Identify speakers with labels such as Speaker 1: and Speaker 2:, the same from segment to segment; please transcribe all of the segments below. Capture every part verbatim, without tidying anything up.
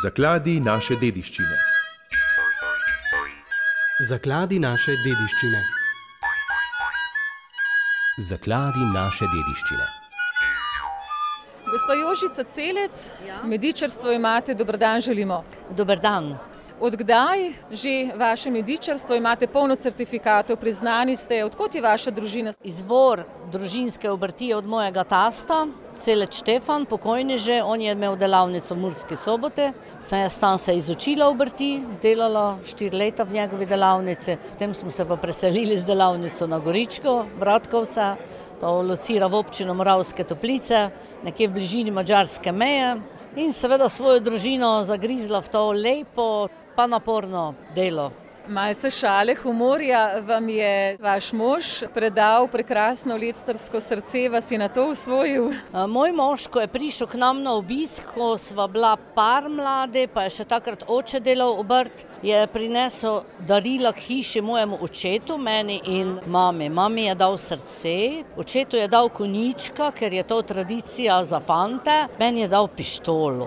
Speaker 1: Zakladi naše dediščine.
Speaker 2: Zakladi naše dediščine.
Speaker 3: Zakladi naše dediščine.
Speaker 4: Gospa Jožica Celec, ja? Medičarstvo imate, dober dan želimo.
Speaker 5: Dober dan.
Speaker 4: Od kdaj že vaše medičarstvo, imate polno certifikatov, priznani ste, odkot je vaša družina?
Speaker 5: Izvor družinske obrti je od mojega tasta, Celec Štefan, pokojni že, on je imel delavnico v Murski Sobote, sem jaz tam se izučila obrti, delala štiri leta v njegovi delavnici, potem smo se pa preselili z delavnico na Goričko, Vratkovca, to locira v občino Moravske Toplice, nekje v bližini madžarske meje, in seveda svojo družino zagrizla v to lepo, pa naporno delo.
Speaker 4: Malce šale, humorja vam je vaš mož predal prekrasno lectarsko srce, vas je na to usvojil?
Speaker 5: Moj mož, ko je prišel k nam na obisk, ko sva bila par mlade, pa je še takrat oče delal obrt, je prinesel darila k hiši mojemu očetu, meni in mami. Mami je dal srce, očetu je dal konjička, ker je to tradicija za fante, meni je dal pištolo.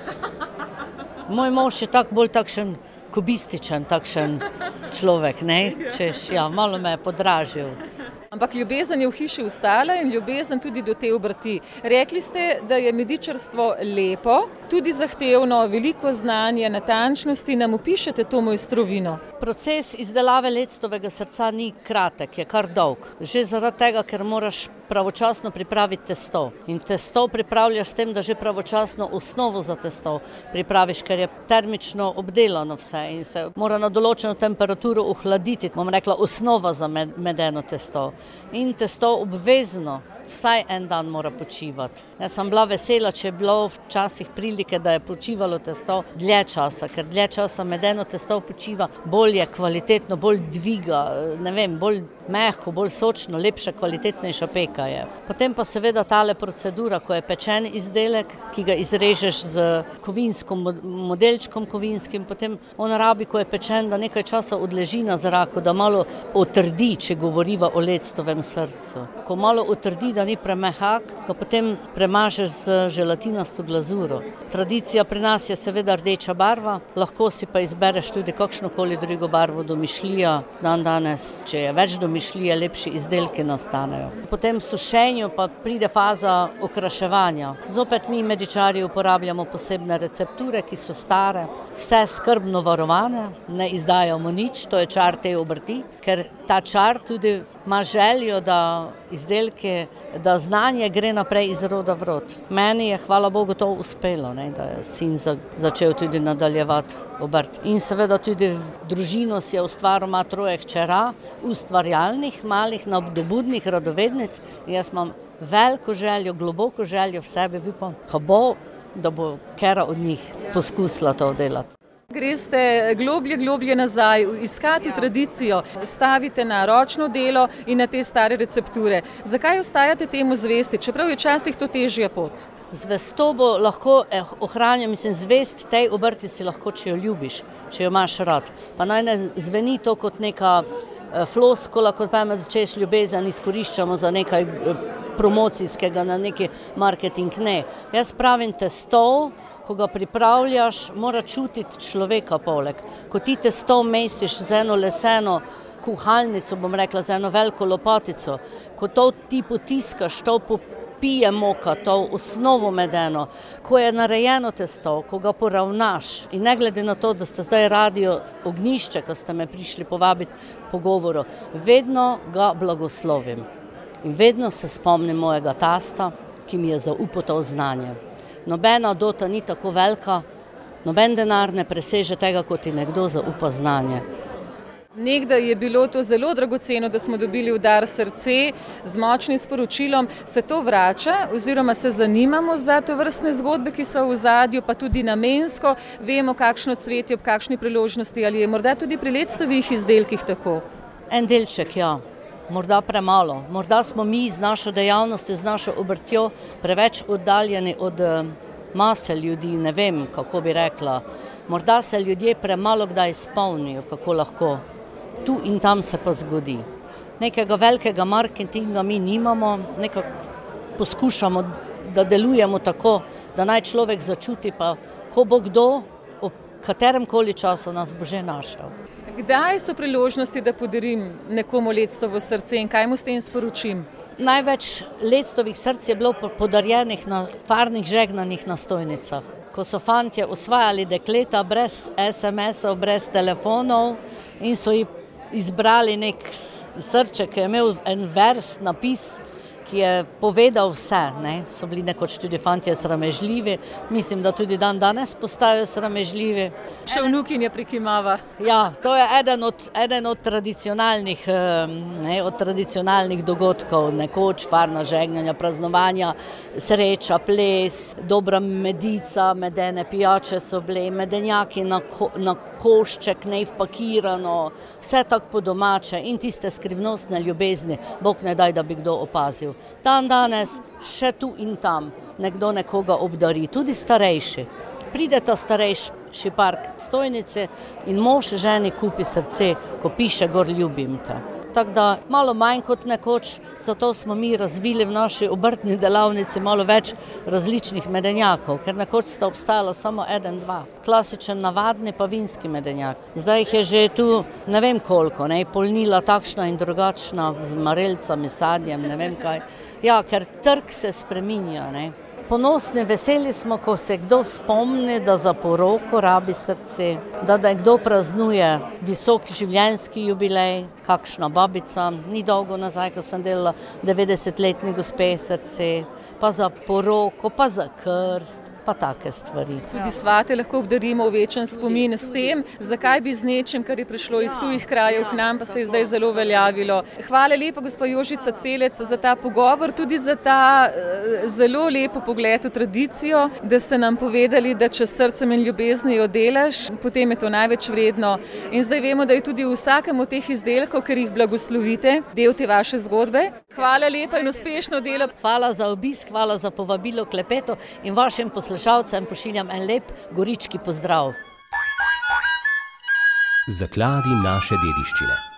Speaker 5: Moj mož je tak bolj takšen kubističen, takšen človek, ne? Češ, ja, malo me je podražil.
Speaker 4: Ampak ljubezen je v hiši ostala in ljubezen tudi do te obrti. Rekli ste, da je medičarstvo lepo, tudi zahtevno, veliko znanja, natančnosti, nam opišete to mojstrovino.
Speaker 5: Proces izdelave lectovega srca ni kratek, je kar dolg. Že zaradi tega, ker moraš pravočasno pripraviti testo. In testo pripravljaš s tem, da že pravočasno osnovo za testo pripraviš, ker je termično obdelano vse in se mora na določeno temperaturo ohladiti, bom rekla, osnova za medeno testo. In testo obvezno vsaj en dan mora počivati. Jaz sem bila vesela, če je bilo včasih prilike, da je počivalo testo dlje časa, ker dlje časa medeno testo počiva, bolj je kvalitetno, bolj dviga, ne vem, bolj mehko, bolj sočno, lepša, kvalitetnejša peka je. Potem pa seveda tale procedura, ko je pečen izdelek, ki ga izrežeš z kovinskim modelčkom kovinskim, potem on rabi, ko je pečen, da nekaj časa odleži na zraku, da malo otrdi, če govoriva o lectovem srcu. Ko malo otrdi, da ni premehak, ga potem premažeš z želatinasto glazuro. Tradicija pri nas je seveda rdeča barva, lahko si pa izbereš tudi kakšnokoli drugo barvo, domišljija. Dan danes, če je več domišljije, lepši izdelki nastanejo. Potem v sušenju pa pride faza okraševanja. Zopet mi medičarji uporabljamo posebne recepture, ki so stare, vse skrbno varovane, ne izdajamo nič, to je čar te obrti, ker ta čar tudi ima željo, da izdelke, da znanje gre naprej iz roda v rod. Meni je, hvala Bogu, to uspelo, ne, da je sin za, začel tudi nadaljevati obrt. In seveda tudi družino si je ustvaril, ima troje hčera, ustvarjalnih, malih, nadobudnih radovednic. Jaz imam veliko željo, globoko željo v sebi, upam, ko bo, da bo kera od njih poskusila to delati.
Speaker 4: Greste globlje, globlje nazaj, iskati ja. Tradicijo, stavite na ročno delo in na te stare recepture. Zakaj ostajate temu zvesti, čeprav je včasih to težja pot?
Speaker 5: Zvestobo lahko eh, ohranjam, mislim, zvest tej obrti si lahko, če jo ljubiš, če jo imaš rad. Pa naj ne zveni to kot neka eh, floskola, kot pa me začeš ljubezen izkoriščamo za nekaj eh, promocijskega, na neki marketing, ne. Jaz pravim testo, ko ga pripravljaš, mora čutiti človeka poleg. Ko ti testo mesiš z eno leseno kuhalnico, bom rekla, z eno veliko lopatico, ko to ti potiskaš, to popije moka, to osnovo medeno, ko je narejeno testo, ko ga poravnaš in ne glede na to, da ste zdaj radio ognjišče, ko ste me prišli povabiti pogovoru, vedno ga blagoslovim. In vedno se spomnim mojega tasta, ki mi je zaupal to znanje. Nobena dota ni tako velika, noben denar ne preseže tega, kot ti nekdo zaupa znanje.
Speaker 4: Nekdaj je bilo to zelo dragoceno, da smo dobili udar srce z močnim sporočilom. Se to vrača oziroma se zanimamo za to vrstne zgodbe, ki so v ozadju, pa tudi namensko vemo, kakšno cvetje ob kakšni priložnosti, ali je morda tudi pri lectovih izdelkih tako?
Speaker 5: En delček, ja. Morda premalo. Morda smo mi z našo dejavnostjo, z našo obrtjo preveč oddaljeni od mase ljudi, ne vem, kako bi rekla. Morda se ljudje premalo kdaj spomnijo, kako lahko. Tu in tam se pa zgodi. Nekega velikega marketinga mi nimamo, nekako poskušamo, da delujemo tako, da naj človek začuti, pa ko bo kdo, katerem koli času nas bo že našel.
Speaker 4: Kdaj so priložnosti, da podarim nekomu lectovo srce in kaj mu s tem sporočim?
Speaker 5: Največ lectovih src je bilo podarjenih na farnih žegnanih nastojnicah, ko so fantje osvajali dekleta brez es em esov, brez telefonov in so ji izbrali nek srček, ki je imel en vers, napis, ki je povedal vse. Ne? So bili nekoč tudi fantje sramežljivi, mislim, da tudi dan danes postajajo sramežljivi.
Speaker 4: Še vnukinja prikimava.
Speaker 5: Ja, to je eden od, eden od tradicionalnih, ne, od tradicionalnih dogodkov, nekoč farna žegnanja, praznovanja, sreča, ples, dobra medica, medene pijače so bile, medenjaki na, ko, na košček, ne vpakirano, vse tako po domače in tiste skrivnostne ljubezni, Bog ne daj, da bi kdo opazil. Dan danes še tu in tam nekdo nekoga obdari, tudi starejši. Pride ta starejši par k stojnici in mož ženi kupi srce, ko piše gor ljubim te. Tako da malo manj kot nekoč, zato smo mi razvili v naši obrtni delavnici malo več različnih medenjakov, ker nekoč sta obstajala samo eden, dva. Klasičen, navadni pa vinski medenjak. Zdaj jih je že tu ne vem koliko, ne, polnila takšna in drugačna, z marelcami, sadjem, ne vem kaj. Ja, ker trg se spreminja, ne. Ponosni, veseli smo, ko se kdo spomni, da za poroko rabi srce, da, da kdo praznuje visok življenjski jubilej, kakšna babica, ni dolgo nazaj, ko sem delala devetdesetletni gospe srce, pa za poroko, pa za krst, pa take stvari.
Speaker 4: Tudi svate lahko obdarimo v večen spomin s tem, zakaj bi z nečim, kar je prišlo iz tujih krajev k nam, pa se je zdaj zelo veljavilo. Hvala lepa, gospa Jožica Celec, za ta pogovor, tudi za ta uh, zelo lepo pogled v tradicijo, da ste nam povedali, da če s srcem in ljubeznijo delaš, potem je to največ vredno. In zdaj vemo, da je tudi v vsakem od teh izdelkov, ker jih blagoslovite, del te vaše zgodbe. Hvala lepa in uspešno delo.
Speaker 5: Hvala za obisk, hvala za povabilo k klepetu in vašim poslušalcem pošiljam en lep gorički pozdrav.
Speaker 3: Zakladi naše dediščine.